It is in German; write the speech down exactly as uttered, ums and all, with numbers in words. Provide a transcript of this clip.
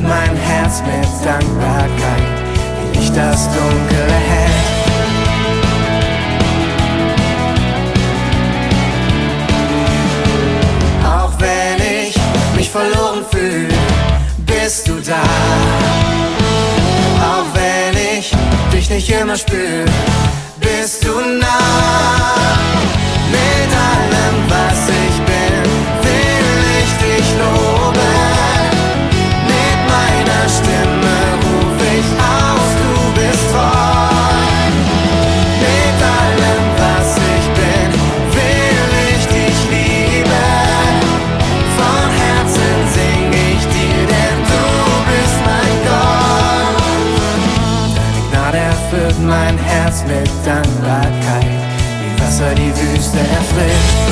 mein Herz mit Dankbarkeit, wie Licht das Dunkel erhält. Auch wenn ich mich verloren fühl, bist du da. Auch wenn ich dich nicht immer spür, bist du nah. Mit allem, was ich bin, will ich dich loben. Mit meiner Stimme ruf ich aus, du bist treu. Mit allem, was ich bin, will ich dich lieben. Von Herzen sing ich dir, denn du bist mein Gott. Deine Gnade erfüllt mein Herz mit Dankbarkeit, wie Wasser die Wüste erfrischt.